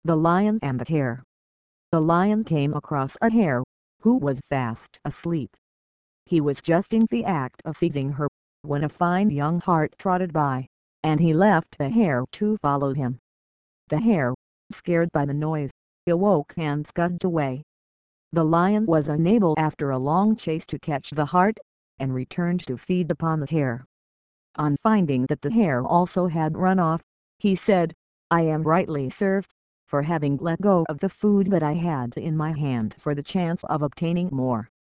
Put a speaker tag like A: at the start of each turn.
A: The Lion and the Hare. The lion came across a hare, who was fast asleep. He was just in the act of seizing her, when a fine young hart trotted by, and he left the hare to follow him. The hare, scared by the noise, awoke and scudded away. The lion was unable after a long chase to catch the hart, and returned to feed upon the hare. On finding that the hare also had run off, he said, "I am rightly served, for having let go of the food that I had in my hand for the chance of obtaining more."